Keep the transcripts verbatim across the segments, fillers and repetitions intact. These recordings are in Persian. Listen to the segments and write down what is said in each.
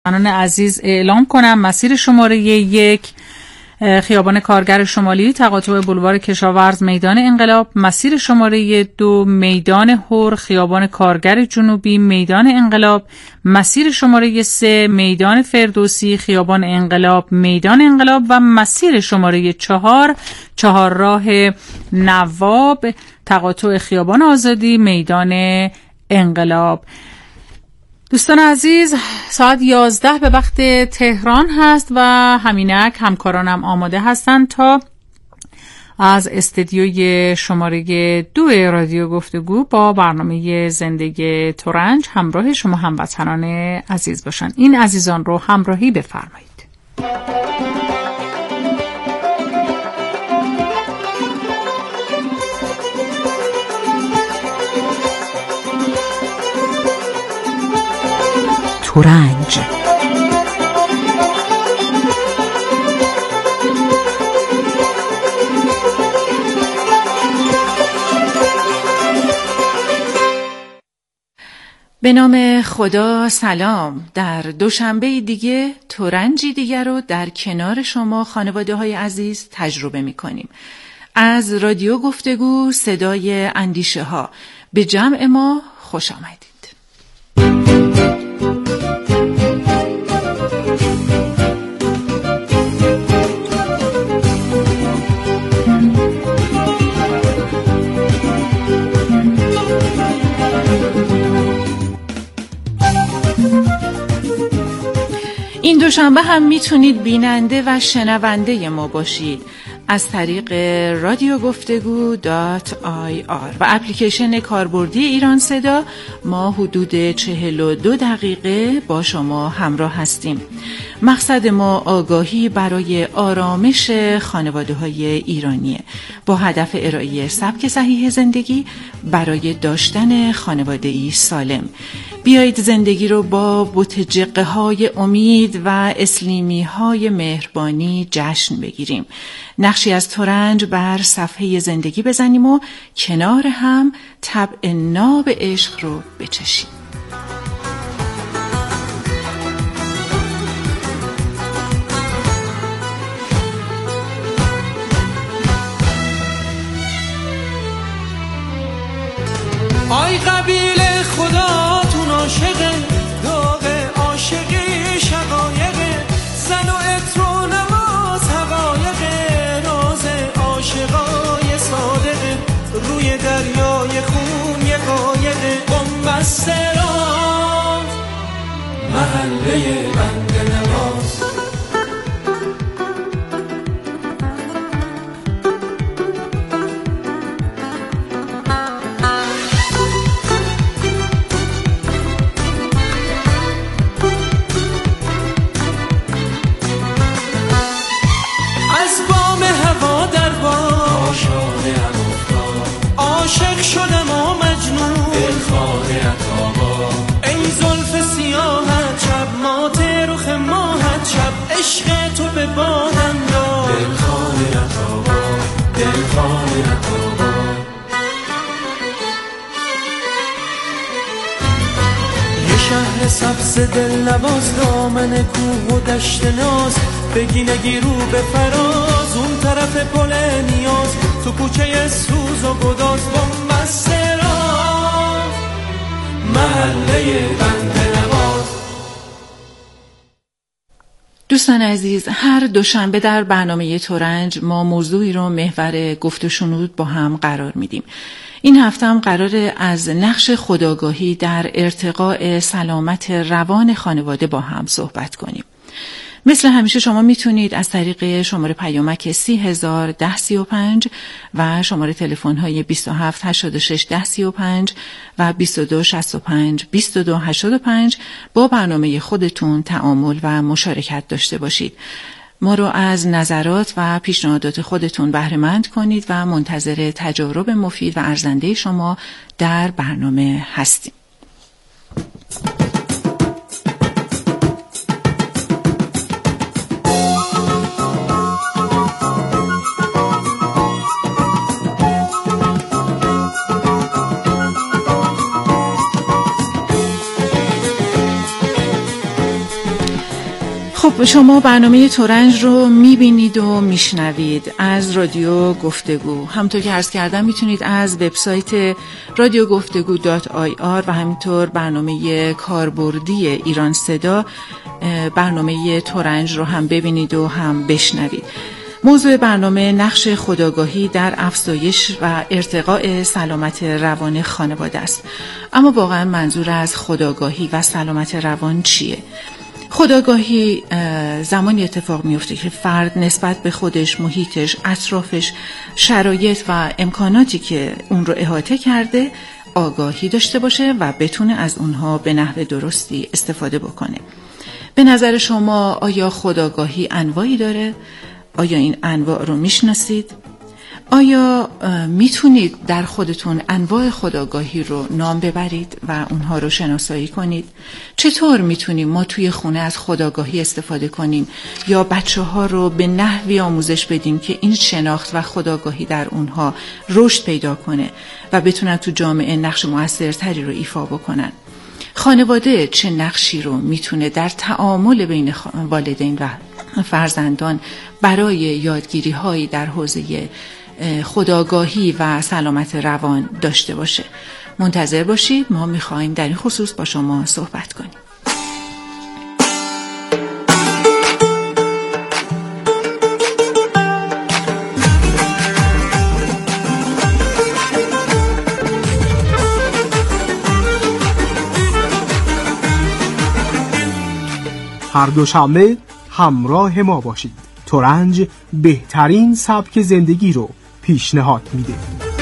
دوستان عزیز اعلام کنم مسیر شماره یک خیابان کارگر شمالی تقاطع بولوار کشاورز میدان انقلاب، مسیر شماره دو میدان هور خیابان کارگر جنوبی میدان انقلاب، مسیر شماره سه میدان فردوسی خیابان انقلاب میدان انقلاب و مسیر شماره چهار چهارراه نواب تقاطع خیابان آزادی میدان انقلاب. دوستان عزیز، ساعت یازده به وقت تهران هست و همینک همکارانم آماده هستند تا از استدیوی شماره دو رادیو گفتگو با برنامه زندگی ترنج همراه شما هموطنان عزیز باشند. این عزیزان رو همراهی بفرمایید. ترنج به نام خدا سلام. در دوشنبه دیگه ترنجی دیگر رو در کنار شما خانواده های عزیز تجربه می کنیم. از رادیو گفتگو صدای اندیشه ها به جمع ما خوش آمدید. این دوشنبه هم میتونید بیننده و شنونده ما باشید از طریق رادیو گفتگو دات آی آر و اپلیکیشن کاربردی ایران صدا. ما حدود چهل و دو دقیقه با شما همراه هستیم. مقصد ما آگاهی برای آرامش خانواده های ایرانیه با هدف ارائه سبک صحیح زندگی برای داشتن خانواده‌ای سالم. بیایید زندگی رو با بوتجقه های امید و اسلیمی های مهربانی جشن بگیریم. نقشی از ترنج بر صفحه زندگی بزنیم و کنار هم طبع ناب عشق رو بچشیم. آی قبیله خداتون عاشقه، داغ عاشقی شقایقه، زن و عطر و نماز حقایقه، راز عاشقای صادقه، روی دریای خون یه قایقه، بنبسته را محله بند نماز. عاشق شدم و مجنون دلخواه عطابا، ای زلف سیاهت شب مات رخ ماهت شب عشق تو به بادم داد، دلخواه عطابا دلخواه عطابا. یه شهر سبز دل نواز، دامن کوه و دشت ناز، بگی نگی رو به فراز، اون طرف پل نیاز، تو کوچه سوز و گداز، بنبسته را محله بند نواز. دوستان عزیز، هر دوشنبه در برنامه ترنج ما موضوعی رو محور گفت و شنود با هم قرار میدیم. این هفته هم قراره از نقش خودآگاهی در ارتقاء سلامت روان خانواده با هم صحبت کنیم. مثل همیشه شما میتونید از طریق شماره پیامک سی هزار ده سی و پنج و شماره تلفن های بیست و هفت هشتاد و شش ده سی و پنج و بیست و دو شصت و پنج بیست و دو هشتاد و پنج با برنامه خودتون تعامل و مشارکت داشته باشید. ما رو از نظرات و پیشنهادات خودتون بهره مند کنید و منتظر تجارب مفید و ارزنده شما در برنامه هستیم. خب شما برنامه ترنج رو میبینید و میشنوید از رادیو گفتگو. همونطور که عرض کردم میتونید از وبسایت رادیو گفتگو دات آی آر و همینطور برنامه کاربردی ایران صدا برنامه ترنج رو هم ببینید و هم بشنوید. موضوع برنامه نقش خودآگاهی در افزایش و ارتقاء سلامت روان خانواده است. اما واقعا منظور از خودآگاهی و سلامت روان چیه؟ خودآگاهی زمانی اتفاق میفته که فرد نسبت به خودش، محیطش، اطرافش، شرایط و امکاناتی که اون رو احاطه کرده آگاهی داشته باشه و بتونه از اونها به نحو درستی استفاده بکنه. به نظر شما آیا خودآگاهی انواعی داره؟ آیا این انواع رو میشناسید؟ آیا میتونید در خودتون انواع خودآگاهی رو نام ببرید و اونها رو شناسایی کنید؟ چطور میتونیم ما توی خونه از خودآگاهی استفاده کنیم یا بچه ها رو به نحوی آموزش بدیم که این شناخت و خودآگاهی در اونها رشد پیدا کنه و بتونن تو جامعه نقش مؤثرتری رو ایفا بکنن؟ خانواده چه نقشی رو میتونه در تعامل بین والدین و فرزندان برای یادگیری هایی در حوزه خودآگاهی و سلامت روان داشته باشه؟ منتظر باشید، ما میخوایم در این خصوص با شما صحبت کنیم. هر دوشنبه همراه ما باشید. ترنج بهترین سبک زندگی رو پیشنهاد میده.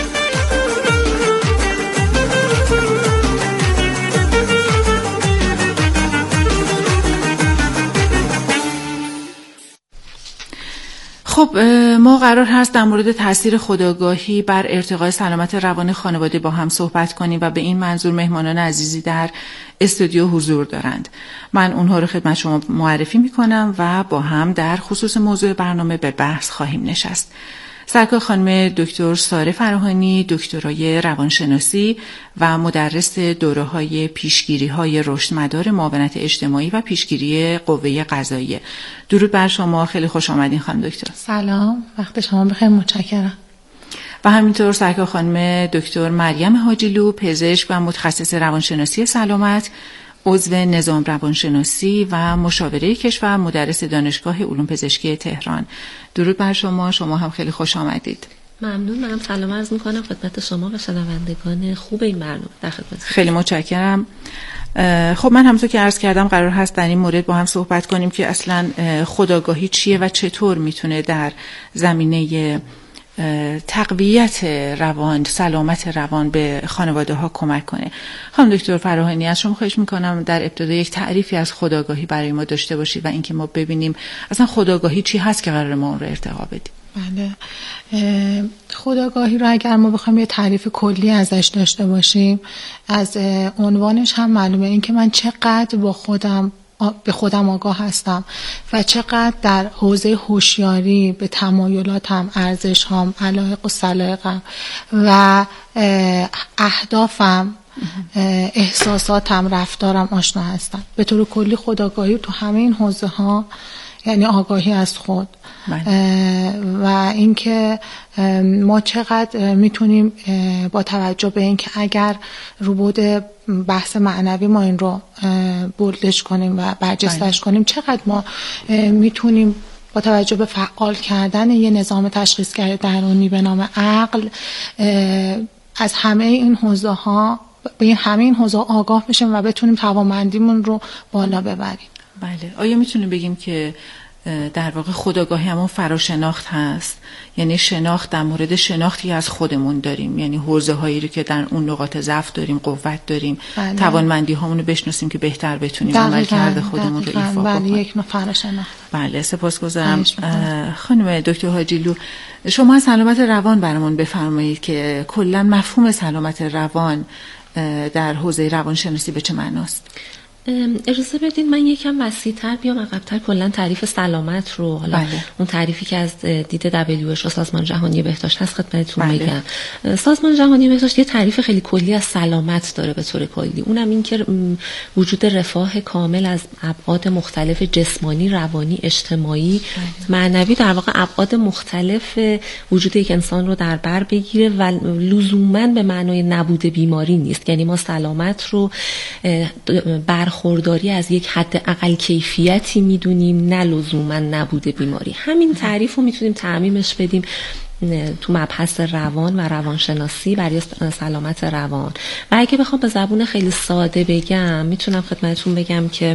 خب ما قرار هست در مورد تاثیر خودآگاهی بر ارتقاء سلامت روان خانواده با هم صحبت کنیم و به این منظور مهمانان عزیزی در استودیو حضور دارند. من اونها رو خدمت شما معرفی میکنم و با هم در خصوص موضوع برنامه به بحث خواهیم نشست. سرکار خانم دکتر ساره فراهانی، دکترای روانشناسی و مدرس دوره‌های پیشگیری‌های رشدمدار معاونت اجتماعی و پیشگیری قوه قضاییه. درود بر شما، خیلی خوش آمدین خانم دکتر. سلام، وقت شما بخیر، متشکرم. و همینطور سرکار خانم دکتر مریم حاجیلو، پزشک و متخصص روانشناسی سلامت، عضو نظام روانشناسی و مشاوره کشور، مدرس دانشگاه علوم پزشکی تهران. درود بر شما، شما هم خیلی خوش آمدید. ممنون. منم سلام عرض میکنم خدمت شما و شنوندگان خوب این برنامه. در خدمت. خیلی متشکرم. خب من همونطور که عرض کردم قرار هست در این مورد با هم صحبت کنیم که اصلا خودآگاهی چیه و چطور میتونه در زمینه تقویت روان، سلامت روان به خانواده ها کمک کنه. خانم دکتر فراهانی، از شما خواهش میکنم در ابتدا یک تعریفی از خودآگاهی برای ما داشته باشید و اینکه ما ببینیم اصلا خودآگاهی چی هست که قرار ما اون رو ارتقا بدیم. بله، خودآگاهی رو اگر ما بخوایم یه تعریف کلی ازش داشته باشیم، از عنوانش هم معلومه این که من چقدر با خودم به خودم آگاه هستم و چقدر در حوزه هوشیاری به تمایلاتم، ارزش‌هام، علایق و سلایقم و اهدافم، احساساتم، رفتارم آشنا هستم. به طور کلی خودآگاهی تو همه این حوزه ها یعنی آگاهی از خود و اینکه ما چقدر میتونیم با توجه به اینکه اگر روبود بحث معنوی ما این رو بولدش کنیم و برجستش کنیم، چقدر ما میتونیم با توجه به فعال کردن یه نظام تشخیصگر درونی به نام عقل از همه این حوزه ها به این همه این حوزه آگاه بشیم و بتونیم توانمندیمون رو بالا ببریم. بله، آیا میتونیم بگیم که در واقع خودآگاهی همون فراشناخت هست؟ یعنی شناخت در مورد شناختی از خودمون داریم، یعنی حوزه هایی رو که در اون نقاط ضعف داریم، قوت داریم، بله. توانمندی هامون رو بشناسیم که بهتر بتونیم عمل کرده خودمون رو ایفا بله، کنیم. یک نوع فراشناخت. بله، سپاسگزارم. خانم دکتر حاجیلو، شما از سلامت روان برامون بفرمایید که کلا مفهوم سلامت روان در حوزه روانشناسی به چه معناست؟ اجازه بدین من یکم وسیع‌تر بیام عقب‌تر کلا تعریف سلامت رو، حالا بله. اون تعریفی که از دید دبلیو اچ او سازمان جهانی بهداشت هست خدمتتون بله. بگم. سازمان جهانی بهداشت یه تعریف خیلی کلی از سلامت داره به طور کلی، اونم این که وجود رفاه کامل از ابعاد مختلف جسمانی، روانی، اجتماعی، بله. معنوی، در واقع ابعاد مختلف وجود یک انسان رو در بر بگیره و لزوماً به معنای نبود بیماری نیست. یعنی ما سلامت رو برخورداری از یک حد اقل کیفیتی میدونیم، نه لزوما نبود بیماری. همین تعریف رو میتونیم تعمیمش بدیم تو مبحث روان و روانشناسی برای سلامت روان. و اگه بخوام به زبون خیلی ساده بگم، میتونم خدمتتون بگم که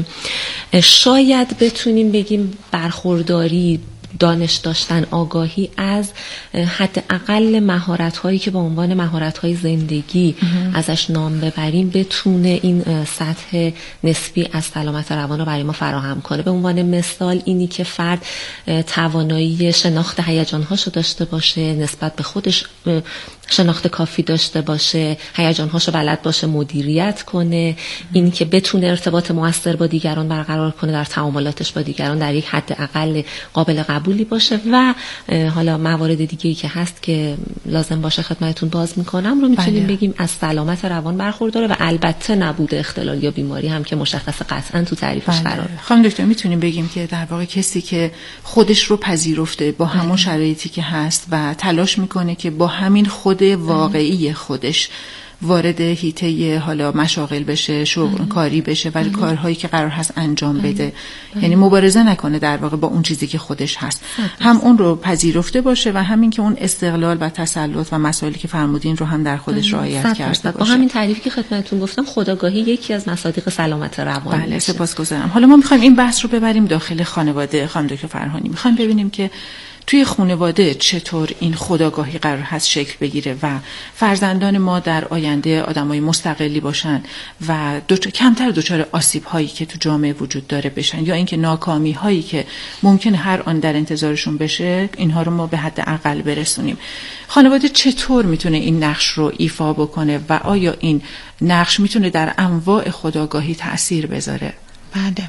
شاید بتونیم بگیم برخورداری، دانش داشتن، آگاهی از حد اقل مهارت هایی که به عنوان مهارت های زندگی ازش نام ببریم بتونه این سطح نسبی از سلامت روان رو برای ما فراهم کنه. به عنوان مثال اینی که فرد توانایی شناخت هیجان هاشو داشته باشه، نسبت به خودش شناخت کافی داشته باشه، هیجان هاشو بلد باشه مدیریت کنه، اینی که بتونه ارتباط مؤثر با دیگران برقرار کنه، در تعاملاتش با دیگران در یک حد اقل قابل قبولی باشه و حالا موارد دیگه‌ای که هست که لازم باشه خدمتتون باز میکنم رو میتونیم بله. بگیم از سلامت روان برخورداره و البته نبود اختلال یا بیماری هم که مشخص قطعا تو تعریفش قراره. بله. خانم دکتر میتونیم بگیم که در واقع کسی که خودش رو پذیرفته با همون بله. شرایطی که هست و تلاش میکنه که با همین خود واقعی خودش وارد حیطه حالا مشاغل بشه، شغل کاری بشه و کارهایی که قرار هست انجام بده، یعنی مبارزه نکنه در واقع با اون چیزی که خودش هست، هم اون رو پذیرفته باشه و همین که اون استقلال و تسلط و مسائلی که فرمودین رو هم در خودش رعایت کرده باشه. با همین تعریفی که خدمتتون گفتم، خودآگاهی یکی از مصادیق سلامت روان. بله، سپاسگزارم. حالا ما می‌خوایم این بحث رو ببریم داخل خانواده. خانم دکتر فرهانی، می‌خوایم ببینیم که توی خانواده چطور این خودآگاهی قرار هست شکل بگیره و فرزندان ما در آینده آدمای مستقلی باشن و دو کمتر دچار آسیب هایی که تو جامعه وجود داره بشن، یا اینکه ناکامی هایی که ممکنه هر آن در انتظارشون بشه اینها رو ما به حد اقل برسونیم. خانواده چطور میتونه این نقش رو ایفا بکنه و آیا این نقش میتونه در انواع خودآگاهی تأثیر بذاره؟ بله.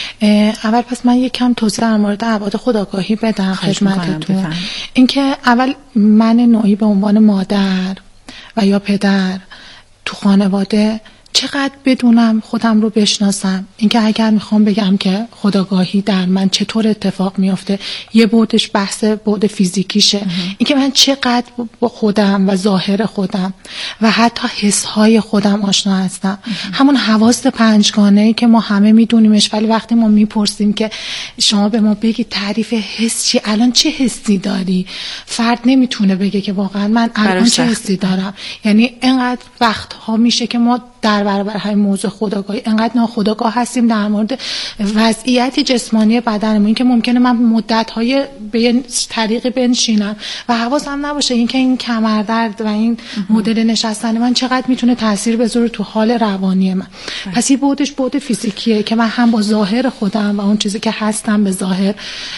اول پس من یک کم توضیح در مورد ابعاد خودآگاهی بدم خدمتتون. اینکه اول من نوعی به عنوان مادر و یا پدر تو خانواده چقدر بدونم خودم رو بشناسم. اینکه اگر میخوام بگم که خودآگاهی در من چطور اتفاق میفته، یه بعدش بحث بعد فیزیکیشه، اینکه من چقدر با خودم و ظاهر خودم و حتی حسهای خودم آشنا هستم. همون حواس پنجگانه‌ای که ما همه میدونیمش، ولی وقتی ما میپرسیم که شما به ما بگید تعریف حس چی، الان چه حسی داری، فرد نمیتونه بگه که واقعا من الان چه حسی دارم. یعنی اینقدر وقتها میشه که ما در برابر همین موضوع خودآگاهی انقدر ناخودآگاه هستیم در مورد وضعیت جسمانی بدنمون، این که ممکنه من مدت‌های به طریقی بنشینم و حواسم نباشه اینکه این کمردرد و این مدل نشستن من چقدر میتونه تاثیر بذاره تو حال روانی من. بله. پس این بودش بود فیزیکیه که من هم با ظاهر خودم و اون چیزی که هستم به ظاهر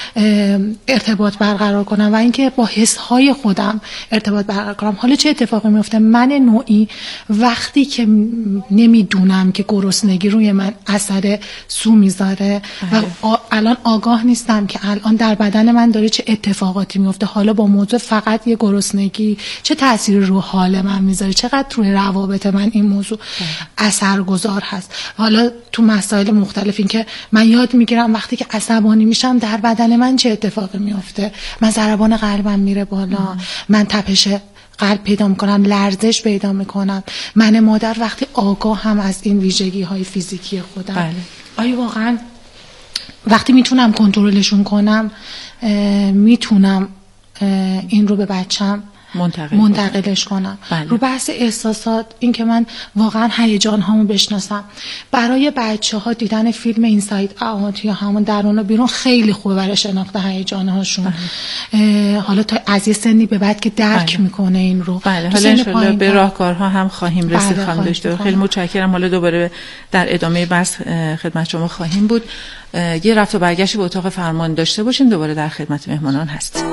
ارتباط برقرار کنم و اینکه با حس‌های خودم ارتباط برقرار کنم. حالا چه اتفاقی میفته؟ من نوعی وقتی که نمیدونم که گرسنگی روی من اثر سو میذاره و الان آگاه نیستم که الان در بدن من داره چه اتفاقاتی میفته، حالا با موضوع فقط یه گرسنگی چه تأثیری رو حال من میذاره، چقدر روی روابط من این موضوع اثرگذار هست. حالا تو مسائل مختلف این که من یاد میگیرم وقتی که عصبانی میشم در بدن من چه اتفاقی میفته، من ضربان قلبم میره بالا، ام. من تپش قلب پیدا میکنم، لرزش پیدا میکنم. من مادر وقتی آگاه هم از این ویژگی های فیزیکی خودم، بله. آیا واقعا وقتی میتونم کنترلشون کنم میتونم این رو به بچم منتقل منتقلش کنم. بله. رو بحث احساسات، این که من واقعا هیجان هامو بشناسم. برای بچه ها دیدن فیلم اینساید اوت یا همون درون و بیرون خیلی خوبه برای شناخت هیجان هاشون. بله. حالا تا از یه سنی به بعد که درک بله. میکنه این رو. بله. حالا انشالله به راهکارها هم خواهیم رسید. بله. خانم دکتر خیلی متشکرم. حالا دوباره در ادامه بحث خدمت شما خواهیم بود. یه رفت و برگشت به اتاق فرمان داشته باشیم، دوباره در خدمت مهمانان هستیم.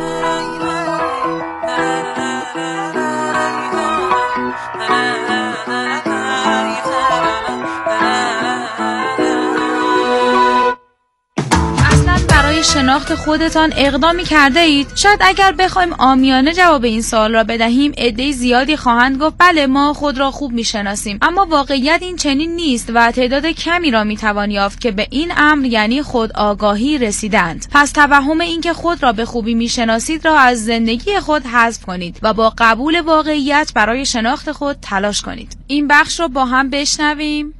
برای شناخت خودتان اقدامی کرده اید؟ شاید اگر بخوایم عامیانه جواب این سوال را بدهیم عده زیادی خواهند گفت بله ما خود را خوب میشناسیم، اما واقعیت این چنین نیست و تعداد کمی را میتوان یافت که به این امر یعنی خود آگاهی رسیدند. پس توهم اینکه خود را به خوبی میشناسید را از زندگی خود حذف کنید و با قبول واقعیت برای شناخت خود تلاش کنید. این بخش را با هم بشنویم.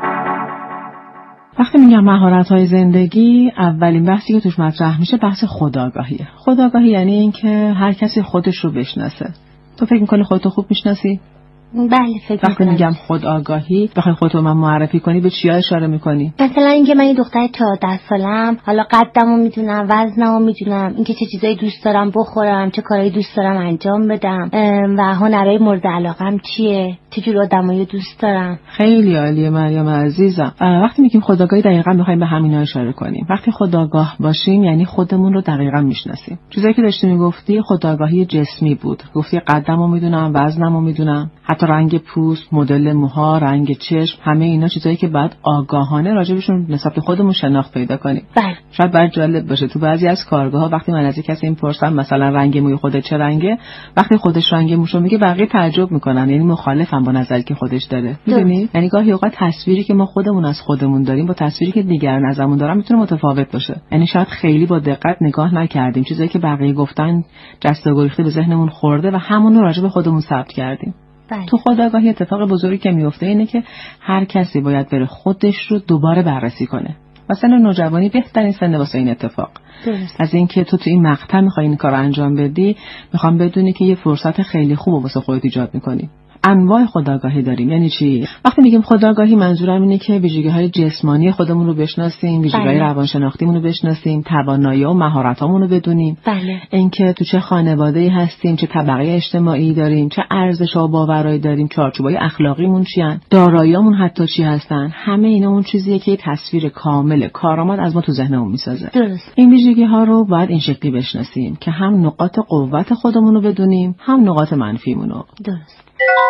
وقتی میگم مهارت‌های زندگی، اولین بحثی که توش مطرح میشه بحث خودآگاهیه. خودآگاهی یعنی اینکه هر کسی خودش رو بشناسه. تو فکر می‌کنی خودتو خوب میشناسی؟ بله فکر وقتی میگم خود آگاهی، بخوای خودتو من معرفی کنی به چیا اشاره میکنی؟ مثلا اینکه من یه دختر چهارده سالم، حالا قدمو میدونم، وزنمو میدونم، اینکه چه چیزایی دوست دارم بخورم، چه کارهایی دوست دارم انجام بدم و هنرهای مورد علاقم چیه، چه جور آدمایی دوست دارم. خیلی عالیه مریم عزیزم. وقتی میگیم خودآگاهی دقیقاً میخوایم به همینا اشاره کنیم. وقتی خودآگاه باشیم یعنی خودمون رو دقیقاً میشناسیم. چیزایی که داشتی میگفتی خودآگاهی جسمی بود. گفتی قدمو میدونم، وزنمو میدونم، حتی رنگ پوست، مدل موها، رنگ چشم، همه اینا چیزایی که بعد آگاهانه راجبشون نسبت به خودمون شناخت پیدا کنیم. بله. شاید برای جالب باشه تو بعضی از کارگاه‌ها وقتی من از کسی میپرسم مثلا رنگ موی خودت چه رنگه، وقتی خودش رنگ موشو میگه بقیه تعجب میکنن، یعنی مخالفن با نظری که خودش داره. میدونی؟ یعنی گاهی اوقات تصویری که ما خودمون از خودمون داریم با تصویری که دیگران ازمون دارن میتونه متفاوت باشه. یعنی شاید خیلی با دقت نگاه نکردیم، چیزایی که بقیه گفتن جسته و گریخته به ذهنمون خورده و همون رو راجع به خودمون ثبت کردیم. بله. تو خودآگاهی اتفاق بزرگی که میفته اینه که هر کسی باید بره خودش رو دوباره بررسی کنه. و سن نوجوانی بهترین سن واسه این اتفاق. درست. از اینکه تو تو این مقطع میخوای این کارو انجام بدی، میخوام بدونی که یه فرصت خیلی خوب واسه خودت ایجاد میکنی. انواع خودآگاهی داریم. یعنی چی؟ وقتی میگیم خودآگاهی منظورم اینه که ویژگی‌های جسمانی خودمون رو بشناسیم، ویژگی‌های بله. روانشناختیمون رو بشناسیم، توانایی و مهارتامون رو بدونیم. بله. اینکه تو چه خانواده‌ای هستیم، چه طبقه اجتماعی داریم، چه ارزش‌ها و باورایی داریم، چارچوبای اخلاقیمون چیان، داراییامون حتی چی هستن. همه اینا اون چیزیه که یه تصویر کامل کارآمد از ما تو ذهنمون میسازه. درست. این ویژگی‌ها رو باید این شکلی بشناسیم که هم نقاط قوت خودمون رو بدونیم، هم نقاط منفیمون رو. درست.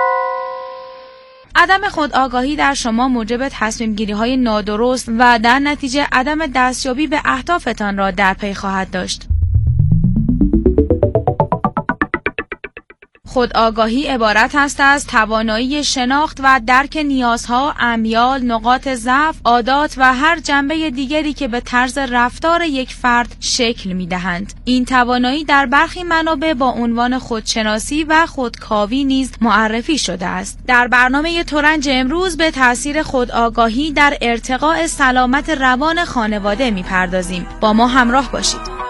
عدم خودآگاهی در شما موجب تصمیم گیری های نادرست و در نتیجه عدم دستیابی به اهدافتان را در پی خواهد داشت. خودآگاهی عبارت است از توانایی شناخت و درک نیازها، امیال، نقاط ضعف، عادات و هر جنبه دیگری که به طرز رفتار یک فرد شکل می‌دهند. این توانایی در برخی منابع با عنوان خودشناسی و خودکاوی نیز معرفی شده است. در برنامه ترنج امروز به تأثیر خودآگاهی در ارتقاء سلامت روان خانواده می‌پردازیم. با ما همراه باشید.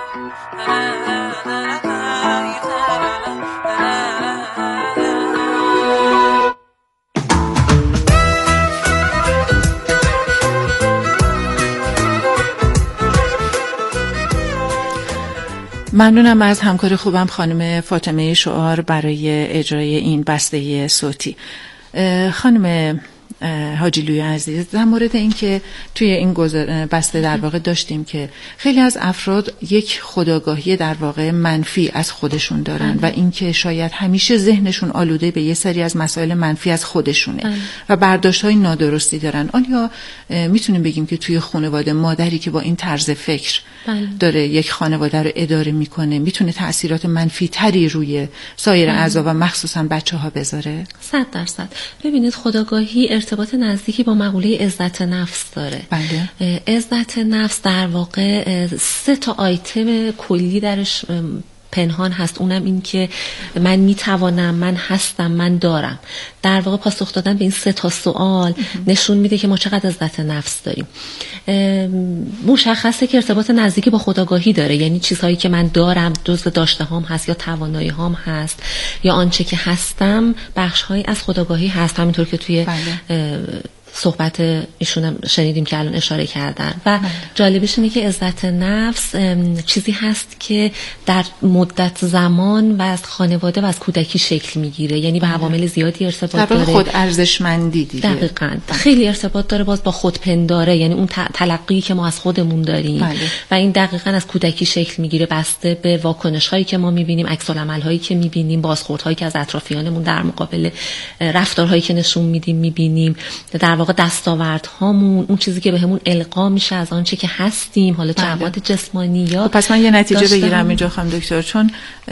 ممنونم از همکار خوبم خانم فاطمه شعار برای اجرای این بسته صوتی. خانم حاجی لوی عزیز، در مورد این که توی این بسته در واقع داشتیم که خیلی از افراد یک خودآگاهی در واقع منفی از خودشون دارن و اینکه شاید همیشه ذهنشون آلوده به یه سری از مسائل منفی از خودشونه ام. و برداشت‌های نادرستی دارن. آیا میتونیم بگیم که توی خانواده مادری که با این طرز فکر بله. داره یک خانواده رو اداره میکنه میتونه تأثیرات منفی تری روی سایر اعضا و مخصوصا بچه‌ها بذاره؟ صد درصد. ببینید خودآگاهی ارتباط نزدیکی با مقوله عزت نفس داره. بله. عزت نفس در واقع سه تا آیتم کلی درش پنهان هست. اونم این که من میتوانم، من هستم، من دارم. در واقع پاسخ دادن به این سه تا سوال نشون میده که ما چقدر عزت نفس داریم. مشخصه که ارتباط نزدیکی با خودآگاهی داره، یعنی چیزهایی که من دارم جزء داشته هام هست یا توانایی هام هست یا آنچه که هستم بخشهایی از خودآگاهی هست، همینطور که توی بله. صحبت ایشون شنیدیم که الان اشاره کردن. و جالبش اینه که عزت نفس چیزی هست که در مدت زمان و از خانواده و از کودکی شکل میگیره، یعنی به عوامل زیادی ارتباط داره. خود ارزشمندی دیگه. دقیقاً. خیلی ارتباط داره باز با خودپنداره، یعنی اون تلقی که ما از خودمون داریم بله. و این دقیقاً از کودکی شکل میگیره بسته به واکنش هایی که ما میبینیم، عکس العمل هایی که میبینیم، بازخورد هایی که از اطرافیانمون در مقابل رفتارهایی که نشون میدیم میبینیم. در واقع واقع دستاوردهامون، اون چیزی که بهمون القا میشه از آنچه که هستیم، حالا جواد جسمانی یا. پس من یه نتیجه بگیرم اینجا خانم دکتر، چون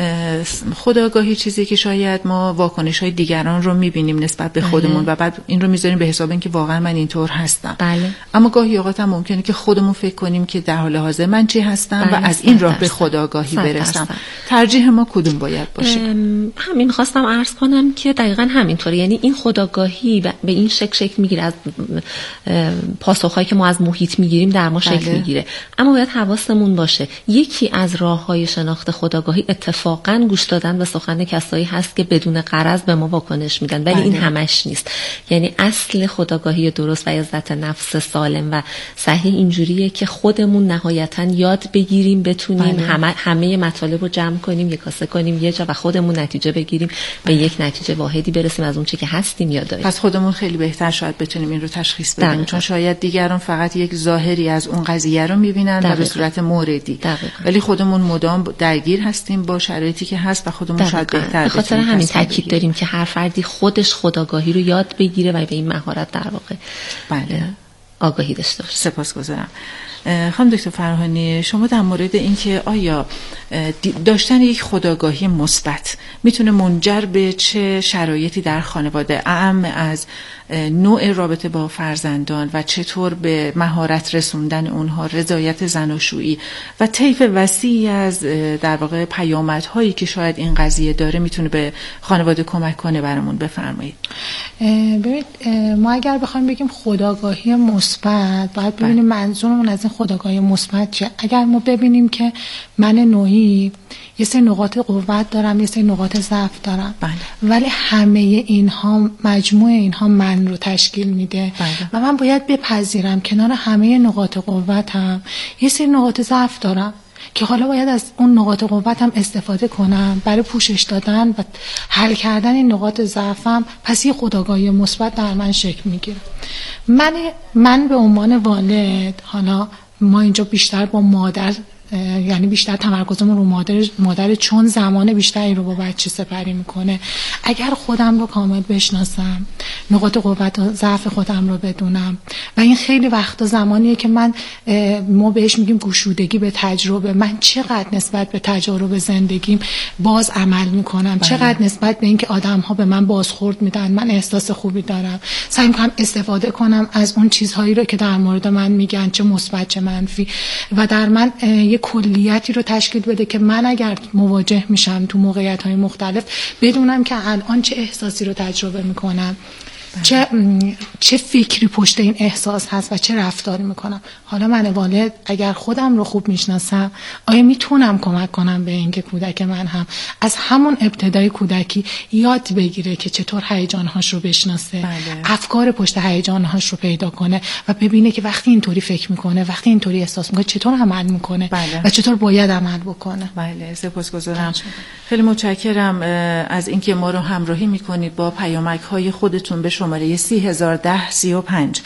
خودآگاهی چیزی که شاید ما واکنش‌های دیگران رو می‌بینیم نسبت به خودمون و بعد این رو می‌ذاریم به حساب اینکه واقعا من اینطور هستم. بله. اما گاهی اوقات هم ممکنه که خودمون فکر کنیم که در حال حاضر من چی هستم بله. و از این راه به خودآگاهی برسم. ترجیح ما کدوم باید باشه؟ همین خواستم عرض کنم که دقیقاً همینطوره. یعنی این خودآگاهی به این شکل شکل میگیره، از پاسخهایی که ما از محیط میگیریم در ما شکل بله. میگیره. اما باید حواسمون باشه یکی از راه‌های شناخت خودآگاهی اتفاقاً گوش دادن به سخن کسایی هست که بدون غرض به ما واکنش میدن، ولی بله. این همش نیست. یعنی اصل خودآگاهی درست و عزت نفس سالم و صحیح اینجوریه که خودمون نهایتاً یاد بگیریم بتونیم بله. همه همه مطالب رو جمع کنیم، یک کاسه کنیم یه جا و خودمون نتیجه بگیریم بله. به یک نتیجه واحدی برسیم از اون چه که هستیم یا داریم. پس خودمون خیلی بهتر شاید بتونیم این رو تشخیص بدیم، چون شاید دیگران فقط یک ظاهری از اون قضیه رو میبینن و به صورت موردی، ولی خودمون مدام درگیر هستیم با شرایطی که هست و خودمون دقیقا. شاید بهتر به خاطر همین تاکید داریم که هر فردی خودش خودآگاهی رو یاد بگیره و به این مهارت در واقع بله. آگاهی داشته باشه. سپاسگزارم. خانم دکتر فرهانی، شما در مورد اینکه آیا داشتن یک خودآگاهی مثبت میتونه منجر به چه شرایطی در خانواده، اعم از نوع رابطه با فرزندان و چطور به مهارت رسوندن اونها، رضایت زناشویی و طیف وسیعی از در واقع پیامدهایی که شاید این قضیه داره میتونه به خانواده کمک کنه، برامون بفرمایید. ببینید ما اگر بخوایم بگیم خودآگاهی مثبت باید ببینیم منظورمون از این خودآگاهی مثبت چیه. اگر ما ببینیم که من نوعی یه سری نقاط قوت دارم، یه سری نقاط ضعف دارم بله. ولی همه اینها، مجموع اینها من رو تشکیل میده بله. و من باید بپذیرم کنار همه نقاط قوتم یه سری نقاط ضعف دارم که حالا باید از اون نقاط قوتم استفاده کنم برای پوشش دادن و حل کردن این نقاط ضعفم. پس یه خودآگاهی مثبت در من شکل میگیره. من من به عنوان والد، حالا ما اینجا بیشتر با مادر، یعنی بیشتر تمرکزمون رو مادر مادر چون زمان بیشتری رو با بچه سپری میکنه. اگر خودم رو کامل بشناسم، نقاط قوت و ضعف خودم رو بدونم، و این خیلی وقتا زمانیه که من ما بهش میگیم گشودگی به تجربه، من چقدر نسبت به تجارب زندگیم باز عمل میکنم، بله. چقدر نسبت به اینکه آدم‌ها به من بازخورد میدن من احساس خوبی دارم، سعی میکنم استفاده کنم از اون چیزهایی رو که در مورد من میگن، چه مثبت چه منفی، و در من کلیتی رو تشکیل بده که من اگر مواجه میشم تو موقعیت‌های مختلف بدونم که الان چه احساسی رو تجربه میکنم، چه چه فکری پشت این احساس هست و چه رفتاری میکنم. حالا من والد اگر خودم رو خوب میشناسم، آیا میتونم کمک کنم به اینکه کودک من هم از همون ابتدای کودکی یاد بگیره که چطور هیجان‌هاش رو بشناسه، بله. افکار پشت هیجان‌هاش رو پیدا کنه و ببینه که وقتی اینطوری فکر میکنه، وقتی اینطوری احساس میکنه چطور عمل میکنه بله. و چطور باید عمل بکنه. بله، سپاسگزارم. خیلی متشکرم از اینکه ما رو همراهی میکنید با پیامک‌های خودتون به شماره سی هزار ده سی و پنج.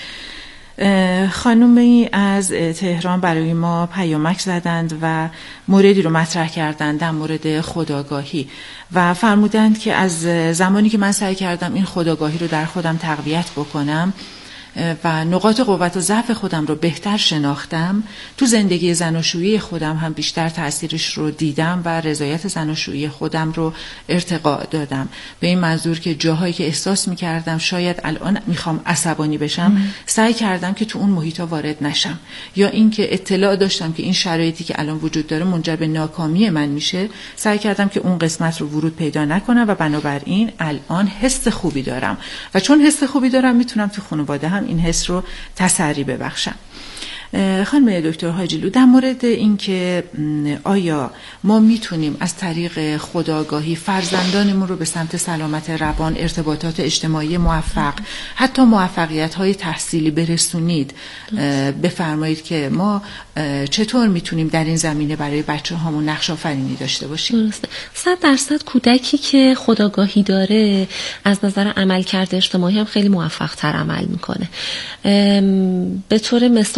خانومی از تهران برای ما پیامک زدند و موردی رو مطرح کردند در مورد خودآگاهی و فرمودند که از زمانی که من سعی کردم این خودآگاهی رو در خودم تقویت بکنم و نقاط قوت و ضعف خودم رو بهتر شناختم، تو زندگی زناشویی خودم هم بیشتر تأثیرش رو دیدم و رضایت زناشویی خودم رو ارتقا دادم. به این منظور که جاهایی که احساس می‌کردم شاید الان میخوام عصبانی بشم ام. سعی کردم که تو اون محیطا وارد نشم، یا اینکه اطلاع داشتم که این شرایطی که الان وجود داره منجر به ناکامی من میشه، سعی کردم که اون قسمت رو ورود پیدا نکنم و بنابراین الان حس خوبی دارم و چون حس خوبی دارم میتونم تو خانواده هم این حس رو تسری ببخشم. خانم دکتر حاجیلو، در مورد اینکه آیا ما میتونیم از طریق خودآگاهی فرزندانمون رو به سمت سلامت روان، ارتباطات اجتماعی موفق، حتی موفقیت‌های تحصیلی برسونید، بفرمایید که ما چطور میتونیم در این زمینه برای بچه‌هامون نقش آفرینی داشته باشیم؟ درسته. صد درصد کودکی که خودآگاهی داره از نظر عملکرد اجتماعی هم خیلی موفق‌تر عمل میکنه. به طور مثال کودکی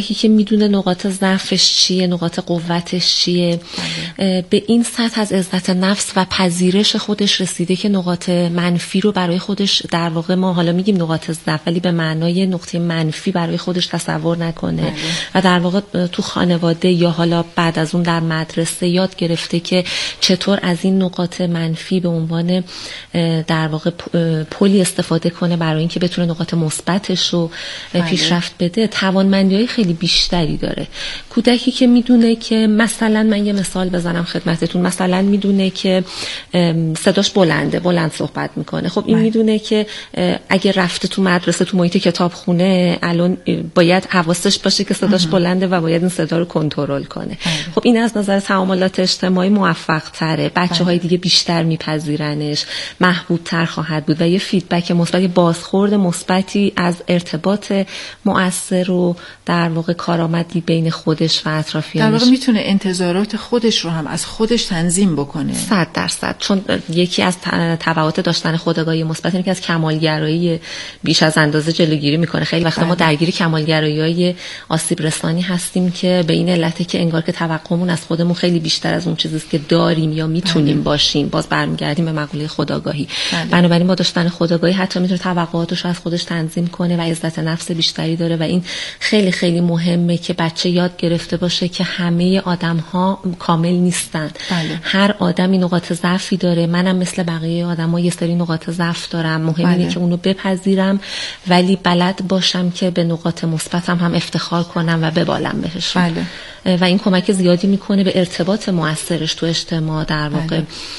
کودکی که میدونه نقاط ضعفش چیه، نقاط قوتش چیه، به این سطح از عزت نفس و پذیرش خودش رسیده که نقاط منفی رو برای خودش، در واقع ما حالا میگیم نقاط ضعف ولی به معنای نقطه منفی برای خودش تصور نکنه بله. و در واقع تو خانواده یا حالا بعد از اون در مدرسه یاد گرفته که چطور از این نقاط منفی به عنوان در واقع پلی استفاده کنه برای اینکه بتونه نقاط مثبتش رو بله. پیشرفت بده. توانمندی‌های خیلی بیشتری داره. کودکی که میدونه که مثلا من یه مثال بزنم خدمتتون، مثلا میدونه که صداش بلنده، بلند صحبت میکنه، خب این میدونه که اگه رفته تو مدرسه تو محیط کتابخونه الان باید حواسش باشه که صداش بلنده و باید این صدا رو کنترل کنه. خب این از نظر تعاملات اجتماعی موفق تره، بچه های دیگه بیشتر میپذیرنش، محبوب تر خواهد بود و یه فیدبک مثبت، بازخورد مثبتی از ارتباط مؤثر و در واقع کارآمدی بین خودش و اطرافیانش، در واقع میتونه انتظارات خودش رو هم از خودش تنظیم بکنه. صد درصد. چون یکی از تبعات داشتن خودآگاهی مثبت اینه که از کمالگرایی بیش از اندازه جلوگیری میکنه. خیلی وقتا ما درگیر کمالگرایی‌های آسیب رسانی هستیم که به این علته که انگار که توقعمون از خودمون خیلی بیشتر از اون چیزیست که داریم یا میتونیم باشیم. باز برمیگردیم به مقوله خودآگاهی. بنابراین با داشتن خودآگاهی حتی میتونه توقعاتش رو از خودش تنظیم کنه و عزت نفس بیشتری داره و این خیلی خیلی مهمه که بچه یاد گرفته باشه که همه آدم‌ها کامل نیستن. بله. هر آدمی نقاط ضعفی داره. منم مثل بقیه آدم‌ها یه سری نقاط ضعف دارم. مهم اینه که اونو بپذیرم ولی بلد باشم که به نقاط مثبتم هم افتخار کنم و ببالم بهش. بله. و این کمک زیادی میکنه به ارتباط مؤثرش تو اجتماع. در واقع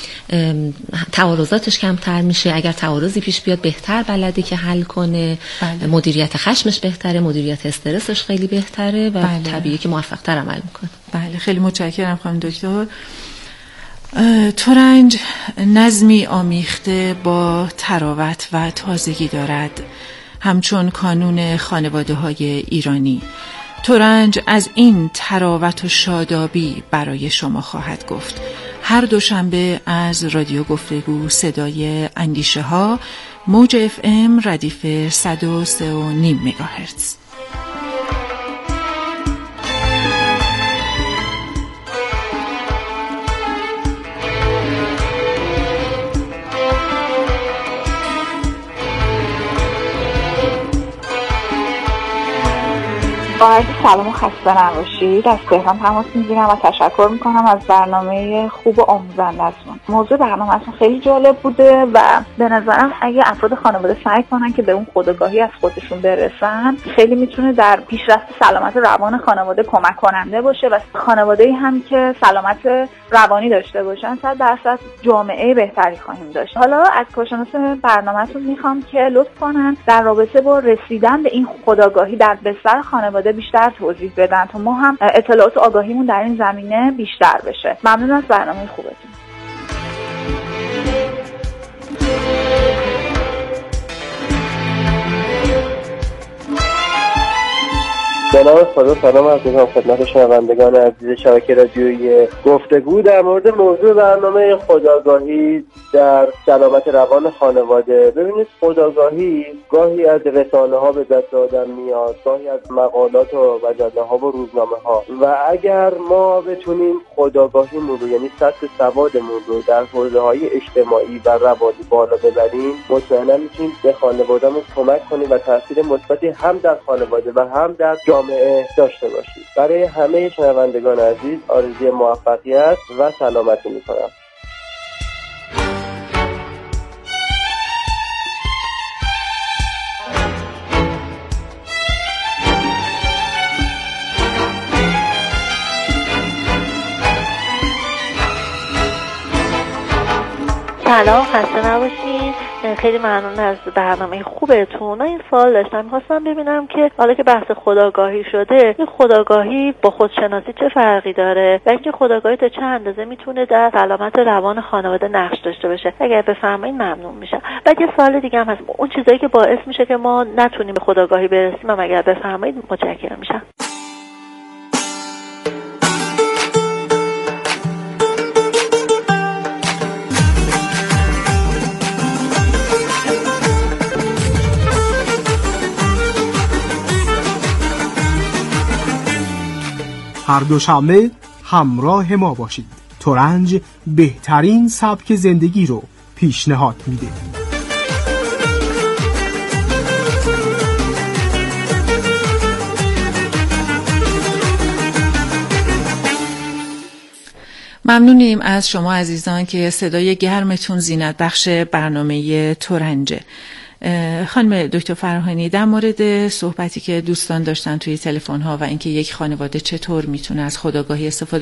تعارضاتش کمتر میشه. اگر تعارضی پیش بیاد بهتر بلده که حل کنه. بله. مدیریت خشمش بهتره، مدیریت استرسش خیلی بهتره و بله. طبیعیه که موفق تر عمل میکنه. بله خیلی متشکرم خانم دکتر. ترنج نظمی آمیخته با تراوت و تازگی دارد، همچون کانون خانواده های ایرانی. ترنج از این تراوت و شادابی برای شما خواهد گفت. هر دوشنبه از رادیو گفتگو صدای اندیشه ها، موج اف ام ردیف صد و سه و نیم مگاهرتز. با عرض سلام و خسته نباشید. از تهران تماس میگیرم و تشکر میکنم از برنامه خوب و آموزنده‌تون. موضوع برنامه‌تون خیلی جالب بوده و به نظرم اگه افراد خانواده سعی کنن که به اون خودآگاهی از خودشون برسن، خیلی میتونه در پیشرفت سلامت روان خانواده کمک کننده باشه و خانواده‌ای هم که سلامت روانی داشته باشن صد درصد جامعه بهتری خواهیم داشت. حالا از کارشناس برنامه‌تون میخوام که لطف کنن در رابطه با رسیدن به این خودآگاهی در بستر خانواده بیشتر توضیح بدن تا ما هم اطلاعات و آگاهیمون در این زمینه بیشتر بشه. ممنون از برنامه خوبتون. سلام خدا سلام از میکنم خدمت شنوندگان عزیز شبکه رادیویی گفتگو در مورد موضوع برنامه خودآگاهی در سلامت روان خانواده. ببینید خودآگاهی گاهی از رسانه ها به دست آدم میاد، گاهی از مقالات و مجله ها و روزنامه ها، و اگر ما بتونیم خودآگاهیمون رو یعنی سطح سوادمون رو در حوزه های اجتماعی و روانی بالا ببریم، مطمئنا میتونیم به خانواده‌مون کمک کنیم و تاثیر مثبتی هم در خانواده و هم در جامعه داشته باشید. برای همه شنوندگان عزیز آرزوی موفقیت و سلامتی میکنم. سلام، خسته نباشید. خیلی ممنون از برنامه خوبتون. من این سوال داشتم، می‌خواستم ببینم که حالا که بحث خودآگاهی شده، این خودآگاهی با خودشناسی چه فرقی داره و اینکه خودآگاهی تا چه اندازه میتونه در سلامت روان خانواده نقش داشته باشه؟ اگر بفرمایید ممنون میشم. بعد یه سوال دیگه هم هست، اون چیزایی که باعث میشه که ما نتونیم به خودآگاهی برسیم هم اگر بفرمایید متشکرم میشم. هر دوشنبه همراه ما باشید. ترنج بهترین سبک زندگی رو پیشنهاد میده. ممنونیم از شما عزیزان که صدای گرمتون زینت بخش برنامه ترنجه. خانم دکتر فراهانی، در مورد صحبتی که دوستان داشتن توی تلفن ها و اینکه یک خانواده چطور میتونه از خودآگاهی استفاده